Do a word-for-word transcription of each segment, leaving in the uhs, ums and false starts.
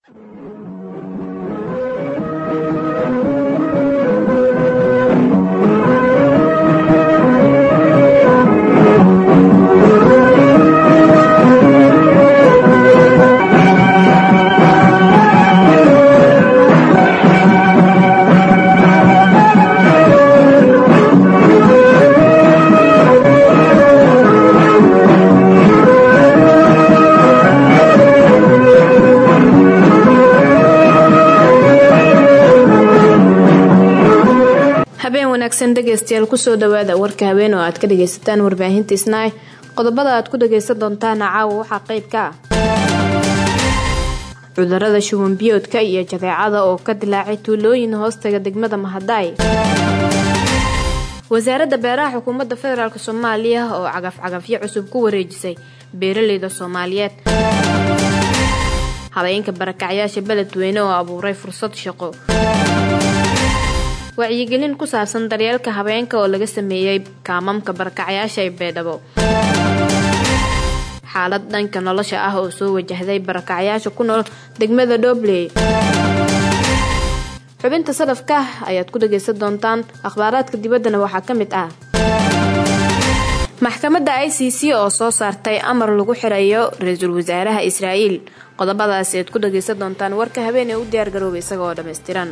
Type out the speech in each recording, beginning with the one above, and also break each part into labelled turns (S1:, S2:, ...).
S1: dhegeystayaal ku soo dhawaada warka habeen oo aad ka dhageysataan warbaahinta Isnaa qodobada aad ku dhageysan doontaan caawa waxa qayb ka ah cudurrada shuban biyoodka iyo jadeecada oo ka dilaacay tuulooyin hoostaga degmada Mahaday wasaaradda beeraha xukuumadda federaalka Soomaaliya oo cagaf cagafyo cusub ku wareejisay beeraleyda Soomaaliyeed habeenka barakacyaasha beledweyne oo abuuray fursad shaqo wacyigelin ku saabsan daryeelka habeenka oo laga sameeyay kaamamka barakacyaasha ee Beedhabo xaalad dhanka nolosha ah oo soo wajahday barakacyaasha ku nool degmada Doobley xubinta sadafka ayaad ku dhageysan doontaan akhbaaraadka dibaddana waxa ka mid ah maxkamadda I C C oo soo saartay amar lagu xirayo ra'iisul wasaaraha Israa'iil qodobadaas aad ku dhageysan doontaan warka habeen ee u diyaar garoobay isagoo dhameystiran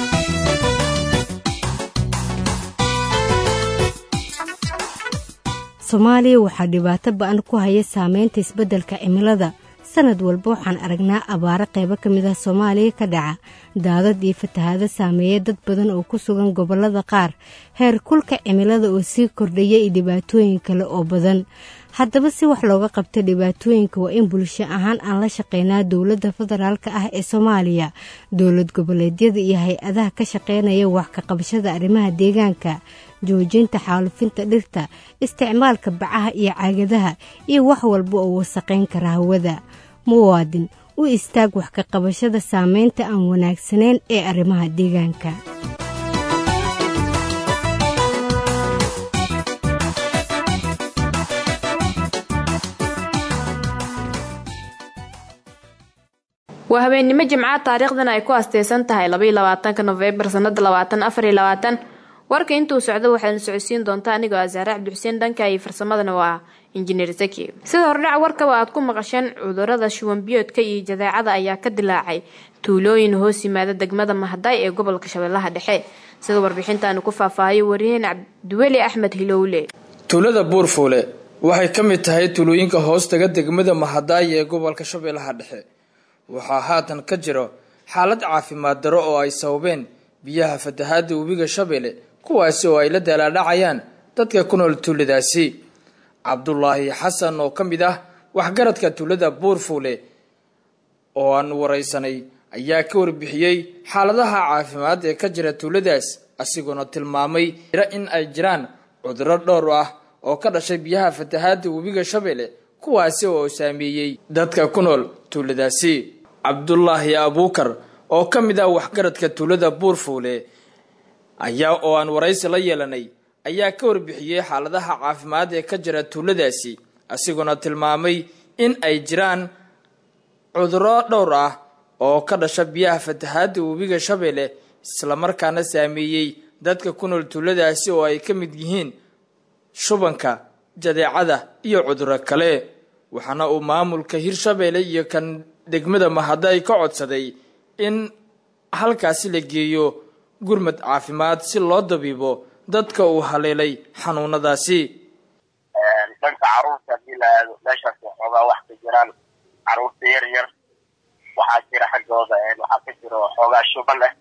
S2: Soomaaliya waxa dhibaato ba'an ku haya saameynta isbeddelka cimilada sanad walba waxaan aragnaa abaaro qaybo ka mid ah Soomaaliya ka dhaca daadad iyo fatahaado saameeya dad badan oo ku sugan gobollada qaar heer kulka cimilada oo sii kordhaya iyo dhibaatooyin kale oo badan haddaba si wax looga qabto dhibaatooyinka waa in bulsho ahaan aan la shaqeynaa dowladda federaalka ah ee Soomaaliya dowlad goboleedyada iyo hay-adaha ka shaqeynaya wax ka qabashada arrimaha deegaanka joojinta xaalufinta dhirta isticmaalka bacaha iyo caagadaha iyo wax walba oo wasaqeyn kara hawada muwaadin u istaag wax ka qabashada saameynta aan wanaagsaneyn ee arrimaha deegaanka
S1: waa habeenimo Jimcaha taariikhdana ay ku asteysan tahay laba iyo labaatanka November sanada labaatan afar iyo labaatan warka intuu socdo waxaan socodsiin doontaa anigoo Azaara Cabdi Xuseen dhanka iyo farsamadana waa injineer Zaki sida hordhac warka aad ku maqasheen cudurrada shuban biyoodka iyo jadeecada ayaa ka dilaacay tuulooyin hoos yimaada degmada Mahaday ee gobolka Shabeellaha Dhexe sida warbixintan ku faahfaahiyay wariyeen Cabdiweli Axmed Hilowle
S3: tuulada Buurfuule waxay ka mid tahay tuulooyinka hoostaga degmada Mahaday ee gobolka Shabeellaha Dhexe waxaa haatan ka jiro xaalad caafimaad daro oo ay sababeen biyaha fatahaada webiga Shabeelle kuwaasi oo ay la dalaadhacayaan dadka ku nool tuuladaasi Cabdullaahi Xasan oo kamid ah waxgaradka tuulada Buurfuule oo aan wareysanay ayaa ka warbixiyay xaaladaha caafimaad ee ka jira tuuladaas asigoo tilmaamay in ay jiraan cudurro dhowr ah oo ka dhashay biyaha fatahaada webiga Shabeelle kuwaasi oo saameeyay dadka ku nool tuuladaasi Cabdullaahi Abuukar oo kamid ah waxgaradka tuulada Buurfuule ayaa oo aan wareysi la yeelanay ayaa ka warbixiyay xaaladaha caafimaad ee ka jira tuuladaasi asigoo tilmaamay in ay jiraan cudurro dhowr ah oo ka dhashay biyaha fatahaada webiga Shabeelle isla markaana saameeyay dadka ku nool tuuladaasi oo ay ka mid yihiin shubanka jadeecada iyo cudurro kale waxaana uu maamulka Hirshabeelle iyo kan degmada Mahaday ka codsaday in halkaasi la geeyo gurmad caafimaad si loo dabiibo dadka uu haleelay xanuunadaasi
S4: ee dhanka caruurta dilaado meeshaas waxoogaa wax ka jiraan caruurta yar yar waxaa jira xaggooda ee waxaa ka jira waxoogaa shuban leh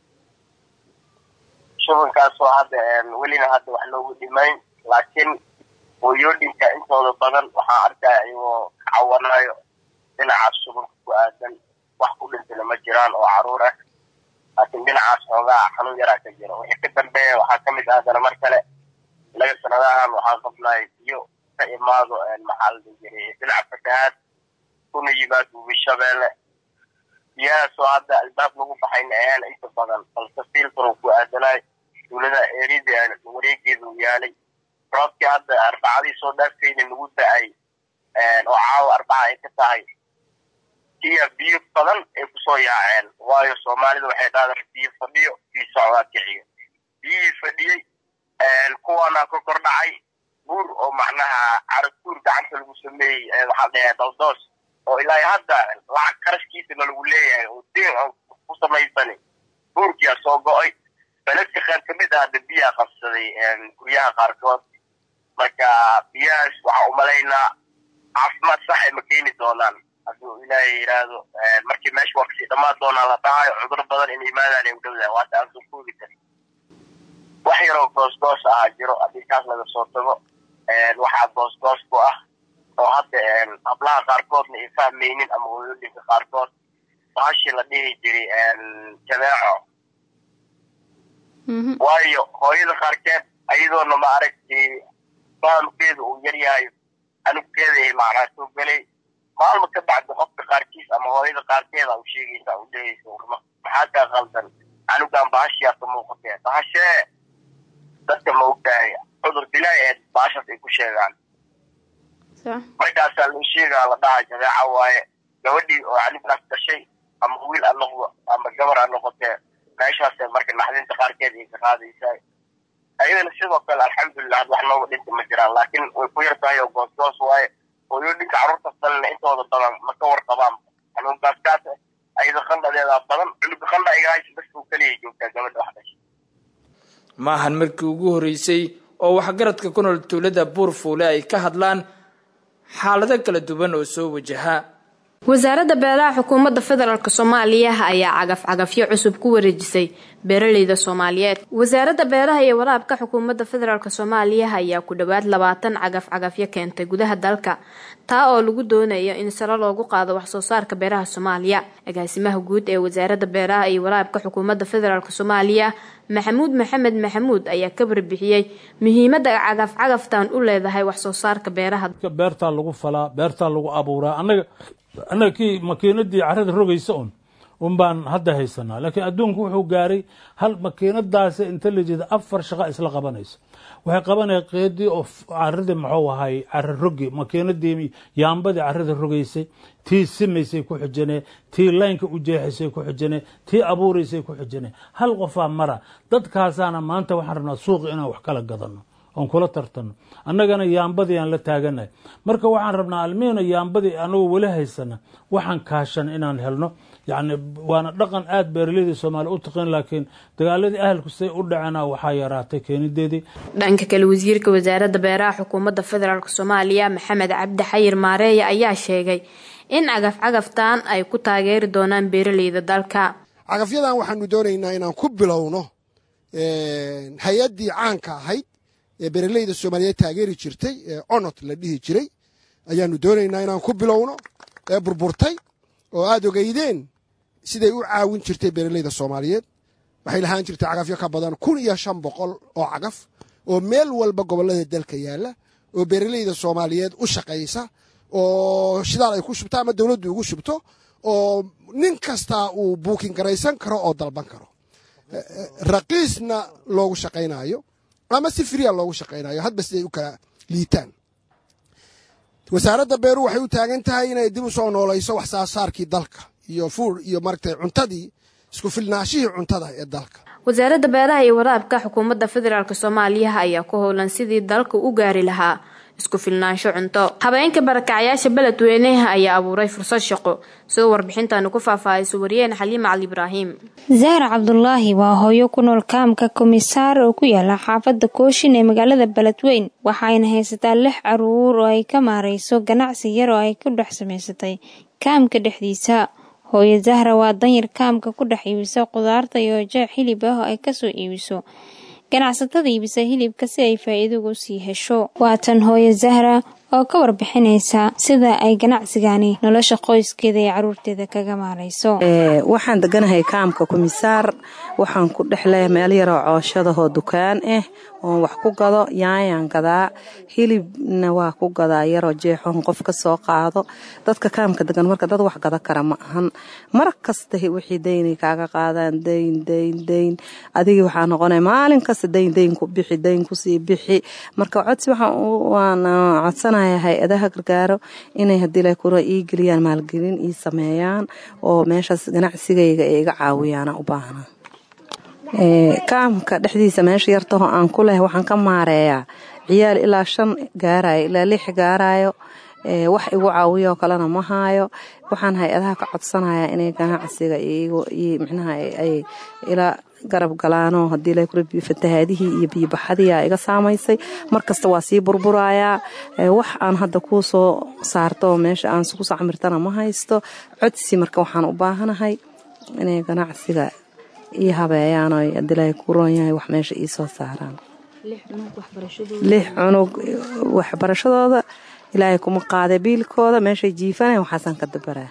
S4: shubankaas oo hadda welina hadda wax loogu dhimayn laakiin hooyooyinka intooda badan waxaa arkaa iyagoo cawanayo dhinacaas shubanka ku aadan wax ku dhintana ma jiraan oo caruur ah laakiin dhinacaas xoogaa xanuun yaraa ka jira wixii ka dambeeya waxaa ka mid ah dana mar kale laga sanadahan waxaan qabnay biyo ka imaado maxaa la jiray dhinaca fatahaad kuna yimaado webi Shabeelle biyahaasoo hadda albaab lagu baxayna ayaan inta badan balse filtro ku aadanay dowladda erida wareegeedu yaalay roobkii hadda arbacadii soo dhaaftayna lagu da'ay oo caawa arbaca ay ka tahay iyo biyo badan ay kusoo yaaceen waayo Soomaalida waxay dhaadaan biyo fadhiyo biyo socdaa kiciyo biyo fadhiyay kuwana ka kordhacay buur oo macnaha cartuur gacanta lagu sameeyay waxa la yiraahdaa daldoos oo ilaa hadda lacag qarashkiisa lagu leeyahay oo deen ku samaysan buurkiya soo go'ay baladka qaar kamid ah biyaha qabsaday guryaha qaarkood marka biyahaas waxa u maleynaa caafimaad sax ay ma keeni doonaan hadduu ilaahay yiraahdo markii meesha waqti dhamaad doonaa la dhahayo cudur badan in imaadaan ay u dhowdaan waa taas oo kuugita wax yar oo goos goos ah jiro haddii kaas laga soo tago waxaa goos goos ku ah oo hadda hablaha qaarkoodna ay fahmaynin ama hooyooyinka qaarkood bahashi la dhihi jiray jadeeco waayo hooyada qaarkeed ayadoona ma aragtay fahamkeedu uu yar yahay anugkeeda ay macnaa soo galay maalmo ka bacda qofka qaarkiis ama hooyada qaarkeeda u sheegaysa u dhehaysa maxaa kaa qaldan anugaan bahashiyaa ka muuqatee bahashee dadka ma ogtahay cudur dilaa ee bahashaas ay ku sheegaan markaasaa loo sheegaa la dhaha jadeeca waaye gabadhii oo anignaas dhashay ama wiil ha noqdo ama gabar ha noqotee meeshaas marka naxdinta qaarkeed ay ka qaadaysaa ayadana sidoo kale alxamdulilah wax nooga dhinta ma jiraan laakiin way ku yar tahay oo goos goos waaye hooyooyinka carruurta dalna intooda badan ma ka warqabaan xanuunkaas kaas ayada qandhadeeda badan cunuga qandha igahays bas uu kaliya joogtaa gabadha wax dhashay
S3: maahan markii ugu horeysay oo waxgaradka ku nool tuulada Buurfuule ay ka hadlaan xaalado kala duwan oo soo wajaha
S1: wasaaradda beeraha xukuumadda federaalka Soomaaliya ayaa cagaf cagafyo cusub ku wareejisay beeraleyda Soomaaliyeed wasaaradda beeraha iyo waraabka xukuumadda federaalka Soomaaliya ayaa ku dhawaad labaatan cagaf cagafyo keentay gudaha dalka taa oo lagu doonayo in sare loogu qaado wax soo saarka beeraha Soomaaliya agaasimaha guud ee wasaaradda beeraha iyo waraabka xukuumadda federaalka Soomaaliya Maxamuud Maxamed Maxamuud ayaa ka barbixiyay muhiimadda cagaf cagaftan u leedahay wax soo saarka beeraha
S5: beerta lagu falaa beerta lagu abuuraa anaga anaga kii makiinadii carrada rogaysa un un baan hadda haysanaa laakiin adduunku wuxuu gaaray hal makiinadaas inta la jeedo afar shaqo isla qabanaysa waxay qabanay qeedii oo carrada maxuu ahay carra rogi makiinadii yaambadii carrada rogaysay tii simaysay ku xijinay tii laynka u jeexisay ku xijinay tii abuuraysay ku xijinay hal qofaa mara dadkaasaana maanta waxaan rabnaa suuqa inaan wax kala gadano on kula tartano annagana yaambadii aan la taaganahay marka waxaan rabnaa almiina yaambadii anagoo weli haysana waxaan kaashan inaan helno yani waana dhaqan aad beeraleyda Soomaaliya u taqaan laakiin dagaaladii ahalku say u dhacana waxa yaraatay keenideedii
S1: dhanka kale wasiirka wasaaradda beeraha xukuumadda federaalka Soomaaliya Maxamed Cabdi Xayir Maareeye ayaa sheegay in cagaf cagaftan ay ku taageeri doonaan beeraleyda dalka
S6: cagafyadan waxaanu doonaynaa inaan ku bilowno hay'adii caanka ahayd ee beeraleyda Soomaaliyeed taageeri jirtay ee onot la dhihi jiray ayaanu doonaynaa inaan ku bilowno ee burburtay oo aad ogeydeen siday u caawin jirtay beeraleyda Soomaaliyeed waxay lahaan jirtay cagafyo ka badan kun iyo shan boqol oo cagaf oo meel walba gobolada dalka yaala oo beeraleyda Soomaaliyeed u shaqeysa oo shidaal ay ku shubtaan ama dawladdu ugu shubto oo nin kasta uu booking garaysan karo oo dalban karo raqiisna loogu shaqeynayo ama si free loogu shaqeynayo hadba siday u kala liitaan wasaaradda beeruhu waxay u taagan tahay inay dib u soo noolayso wax soo saarkii dalka iyo food iyo martay cuntadii isku filnaashihii cuntada ee dalka
S1: wasaaradda beeraha iyo waraabka xukuumadda federaalka Soomaaliya ayaa ku howlan sidii dalka u gaari lahaa isku filnaansho cunto habeenka barakacayaasha beledweynaha ayaa abuuray fursad shaqo soo warbixintan ku faahfaahayso wariyeen Xaliima Cali Ibraahim
S7: Zahra Cabdullaahi waa hooyo ku nool kaamka komisaar oo ku yaala xaafadda Kooshin ee magaalada Beledweyne waxayna haysataa lix caruur oo ay ka maareyso ganacsi yar oo ay ku dhex samaysatay kaamka dhexdiisa hooyo Zahra waa danyar kaamka ku dhex iibisa qudaarta iyo jeex hilib ah oo ay ka soo iibiso ganacsatada iibisa hilibka si ay faa'iido ugu sii hesho waatan hooyo Zahra oo ka warbixinaysa sida ay ganacsigani nolosha qoyskeeda iyo caruurteeda kaga maareyso
S8: ee waxaan deganahay kaamka komisaar waxaan ku dhexleeyahay meel yar oo cooshada oo dukaan ah oo wax ku gado yaayaan gadaa hilibna waa ku gadaa yar oo jeexon qof ka soo qaado dadka kaamka degan marka dad wax gada kara ma ahan mar kasta wixii deyn kaaga qaadaan deyn deyn deyn adiga waxa noqonay maalin kasta deyn deyn ku bixi deyn ku sii bixi marka codsi waxaan waan codsan codsanayaa hay-adaha gargaaro inay haddii la kura ii geliyaan maalgelin ii sameeyaan oo meeshaas ganacsigayga ay iga caawiyaan u baahna kaamka dhexdiisa meesha yartaho aan ku leh waxaan ka maareeyaa ciyaal ilaa shan gaarayo ilaa lix gaarayo wax igu caawiyo kalena ma haayo waxaan hay-adaha ka codsanayaa inay ganacsiga micnaha ay ilaa garab galaano haddii la kura fatahaadihii iyo biyobaxadii aa iga saamaysay markasta waa sii burburayaa wax aan hadda kuu soo saarto meesha aan ku sacmirtana ma haysto codsi marka waxaan u baahanahay inay ganacsiga ii habeeyaan oo haddii la kuroon yahay wax meesha ii soo saaraan lix cunug waxbarashadooda ilaahay kuma qaada biilkooda meeshay jiifanay waxaasan ka dabaraa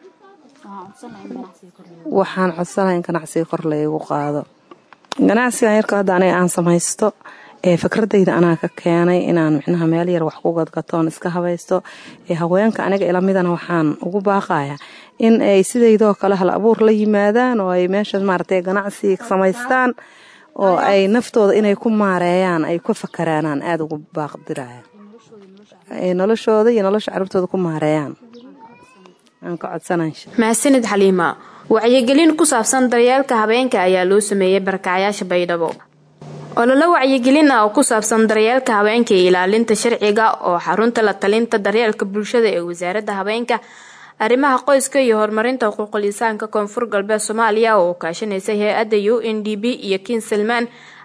S8: waxaan codsanahay in ganacsiga kor laygu qaado ganacsigan yarka hadda aniga aan samaysto ee fikradayda anaa ka keenay inaan micnaha meel yar wax ku gadgatoon iska habaysto ee haweenka aniga ila midana waxaan ugu baaqayaa in ay sidaydoo kale hal abuur la yimaadaan oo ay meesha maaragtay ganacsi samaystaan oo ay naftooda inay ku maareeyaan ay ku fakaraanaan aada ugu baaqdiraya ay noloshooda iyo nolosha carruurtooda ku maareeyaan aan ka codsanay
S1: mahadsanid Xaliima wacyigelin ku saabsan daryeelka habeenka ayaa loo sameeyay barakacayaasha Baydhabo olole wacyigelin ah oo ku saabsan daryeelka habeenka iyo ilaalinta sharciga oo xarunta la talinta daryeelka bulshada ee wasaaradda habeenka arrimaha qoyska iyo horumarinta xuquuqul insaanka Koonfur Galbeed Soomaaliya oo kaashanaysa hay'adda U N D P iyo King Salman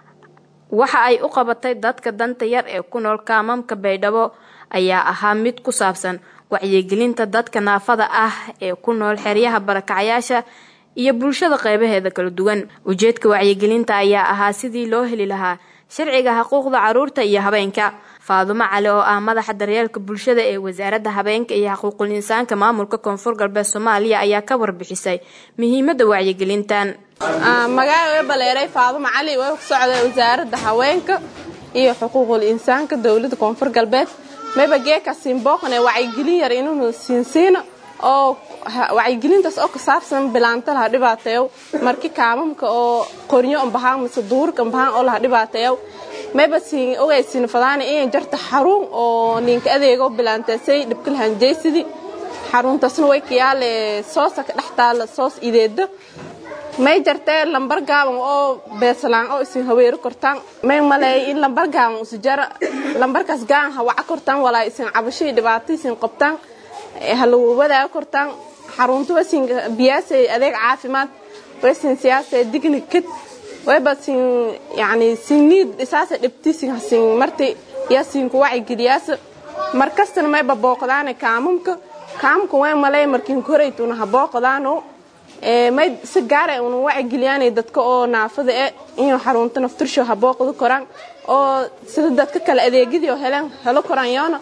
S1: waxa ay u qabatay dadka danta yar ee ku nool kaamamka Baydhabo ayaa ahaa mid ku saabsan wacyigelinta dadka naafada ah ee ku nool xeryaha barakacayaasha iyo bulshada qaybaheeda kala duwan ujeedka wacyigelinta ayaa ahaa sidii loo heli lahaa sharciga xuquuqda carruurta iyo habeenka Faadumo Cali oo ah madaxa daryeelka bulshada ee wasaaradda habeenka iyo xuquuqul insaanka maamulka Koonfur Galbeed Soomaaliya ayaa ka warbixisay muhiimadda wacyigelintan
S9: magaalada baleeray Faadumo Cali oo ku socday wasaaradda habeenka iyo xuquuqul insaanka dawladda Koonfur Galbeed maba geeka simboqne wacyigelin yar inuu siinsiino oo wacyigelintaas oo ka saabsan bilaanta la dhibaateeyo markii kaamamka oo qoryo aan bahaan mise duurka bahaan oo la dhibaateeyo maba siin ogeysin fadaan in jarta xarun oo ninka adeego bilaantaasay dhibkal hanjeysidi xaruntaasna way kiyaale soosa ka dhaxtaal soos ideeda may jartay lambar gaaban oo beeslaan oo isin haweero kortaan may malay in lambar gaaban u sijara lambarkaas gaan ha waxa kortaan walaa isin cabashay dhibaato isin qabtaan halu wada kortaan xaruntu wasin biyaasay adeeg caafimaad wasin siyaasay digni kid way basin yani sinid isaas dhibtiisin hasin marti yaasin ku wacyi geliyaas markastan may babooqdaan kaamumka kaamku way malay markin koreytuna ha booqdaano ee may si gaar ah uu wacyi geliyaan dadka oo naafada ah in xarunta naftirsho ha booqdo koraan oo sida dadka kala adeegidii oo helaan helo koraan yoona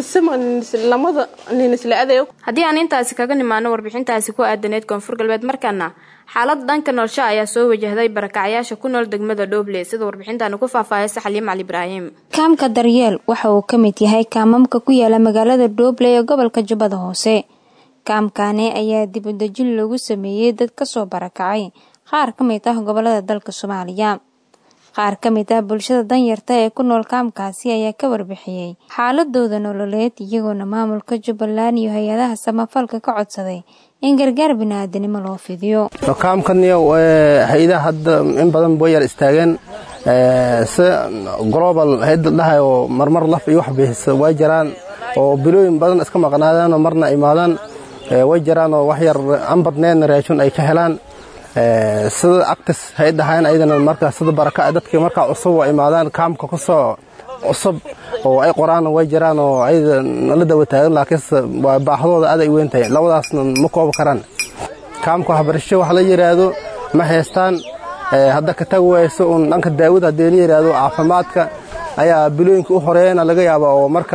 S9: lamada nin isla adeeg
S1: haddii aan intaasi kaga nimaano warbixintaasi ku aadaneed Koonfur Galbeed markana xaalad dhanka nolosha ayaa soo wajahday barakacayaasha ku nool degmada Dooble sida warbixintan ku faahfaahaysa Xaliima Cali Ibraahim
S7: kaamka daryeel waxa uu ka mid yahay kaamamka ku yaala magaalada Dooble ee gobolka Jubbada Hoose kaamkaane ayaa dib u dejin lagu sameeyay dad ka soo barakacay qaar ka mid ah gobolada dalka Soomaaliya qaar ka mid ah bulshada danyarta ee ku nool kaamkaasi ayaa ka warbixiyay xaaladooda nololeed iyagoona maamulka Jubbaland iyo hay'adaha samafalka ka codsaday in gargaar bini'aadanimo loo fidiyo
S10: kaamkan iyo hay'adaha hadda in badan way yar istaageen ee global hay'ad dhahay oo marmar laf iyo wax bixisa way jiraan oo bilooyin badan iska maqnaadaan oo marna imaadaan way jiraan oo wax yar aan badneen raashin ay ka helaan ee sida actis hay dhahayn ayadana marka sida baraka dadkii marka cusub oo imaadaan kaamka ku soo cusub oo ay qoraan way jiraan oo ay la dawataagan laakiin waa baahdooda aad ay weyn tahay labadaasna ma koob karaan kaamka waxbarasho wax la yiraahdo ma haystaan ee hadda ka tag wayso oo dhanka daawada hadii la yiraahdo caafimaadka ayaa bilooyinka u horeeyna laga yaabaa oo marka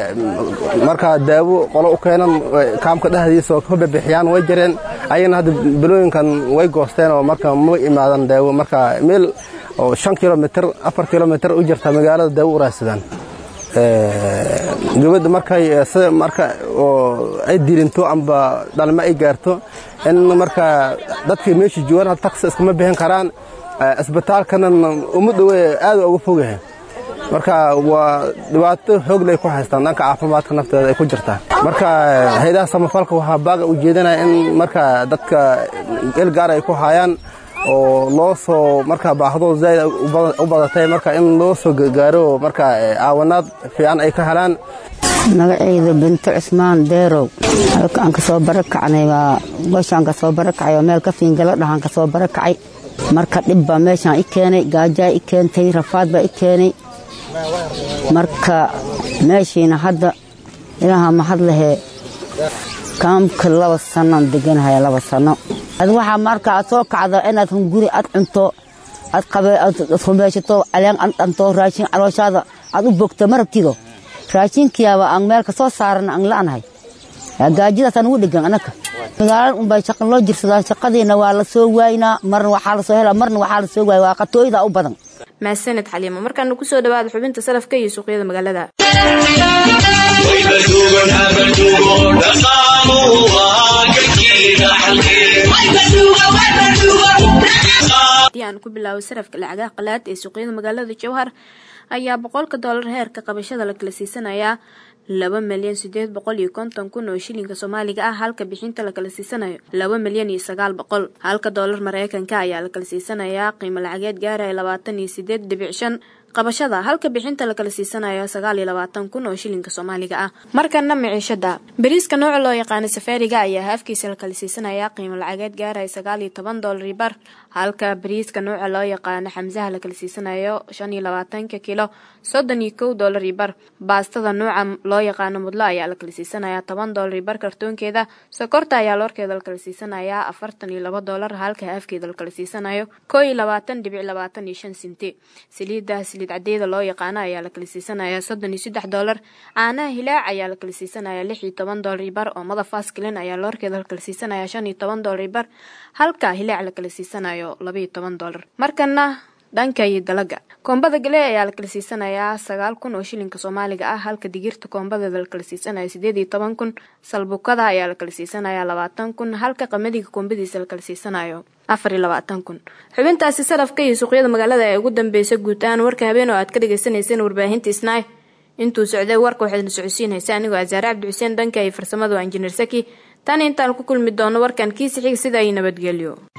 S10: marka daawo qolo u keenan kaamka dhahdiisa oo ka bixiyaan way jireen ayna hadda bilooyinkan way goosteen oo marka ma imaadan daawo marka meel oo shan kiiloomitir afar kiiloomitir u jirta magaalada daawo u raadsadaan ee gabadha markay marka oo ay dilinto amba dhalma ay gaarto in marka dadkii meesha joogan taxi iskama bixin karaan isbitaalkana uma dhaw aad uga fogahay marka waa dhibaato xoog leh ku haystaan dhanka caafimaadka nafteeda ay ku jirtaa marka hay'adaha samafalka waxa baaga u jeedinaya in marka dadka il gaar ay ku hayaan oo loo soo marka baahdo zaid u badatay marka in loo soo gaaro marka caawinaad fiican ay ka helaan
S11: magacayda bintu Cismaan Deerow halkaan ka soo barakacnay waa gooshaan ka soo barakacay meel ka fiingala dhahan ka soo barakacay marka dib baa meeshaan i keenay gaaja i keentay rafaad baa i keenay marka meeshiina hadda ilaaha mahad leh kaamka laba sano deganahay laba sano ad waxa marka aad soo kacdo inaad hunguri aad cunto aad qabay aad fumeeshato aleen aan dhanto raashin calooshaada aad u bogto marabtido raashinkiyaaba aan meel ka soo saaran aan laanahay gaajida tan ugu dhigan anaka magaalada un bay shaqo loo jirsadaa shaqadiina waa la soo waayna marna waxa la soo helaa marna waxa la soo waay waa qatooyda u badan
S1: ma sanad xaliimo markaan ku soo dhawaad xubinta salafka iyo suuqyada magaalada aan ku bilaabo sarafka lacagaha qalaad ee suuqyada magaalada Jowhar ayaa boqolka dollar heerka qabashada la kala siisanayaa laba milyan sideed boqol iyo konton kun oo shilinka Soomaaliga ah halka bixinta la kala siisanayo laba milyan iyo sagaal boqol halka dollar Mareykanka ayaa la kala siisanayaa qiimo lacageed gaaraya labaatan iyo sideed dhibic shan qabashada halka bixinta la kala siisanayo sagaal iyo labaatan kun oo shilinka Soomaaliga ah markana maciishada bariiska nooca loo yaqaan safaariga ayaa haafkiisa la kala siisanayaa qiimo lacageed gaaraya sagaal iyo toban dollar bar halka bariiska nooca loo yaqaan xamsaha la kala siisanayo shan iyo labaatan kiilo soddon iyo kow dollar bar baastada nooca loo yaqaan mudla ayaa la kala siisanayaa toban dollar bar kartoonkeeda sokorta ayaa loorkeeda la kala siisanayaa afartan iyo laba dollar halka haafkeeda la kala siisanayo kow iyo labaatan dhibic labaatan iyo shan senti saliida saliid cadeeda loo yaqaan ayaa la kala siisanayaa soddon iyo saddex dollar caanaha hilaac ayaa la kala siisanayaa lix iyo toban dollar bar oo madafaas kalen ayaa loorkeeda la kala siisanayaa shan iyo toban dollar bar halka hilaac la kala siisanayo laba iyo toban dollar markana dhanka iyo dalaga koombada gale ayaa la kala siisanayaa sagaal kun oo shilinka Soomaaliga ah halka digirta koombada la kala siisanayaa sideed iyo toban kun salbukada ayaa la kala siisanayaa labaatan kun halka qamadiga koombadiisa la kala siisanayo afar iyo labaatan kun xubintaasi sarafka iyo suuqyada magaalada ee ugu dambeysay guud ahaan warka habeen oo aad ka dhageysanayseen warbaahinta Isnaa intuu socday warka waxaad socodsiinaysaa anigoo Azaar Cabdi Xuseen dhanka iyo farsamada waa injineer Saki tan intaan ku kulmi doono warkan kiisi xiga sida ay nabadgelyo.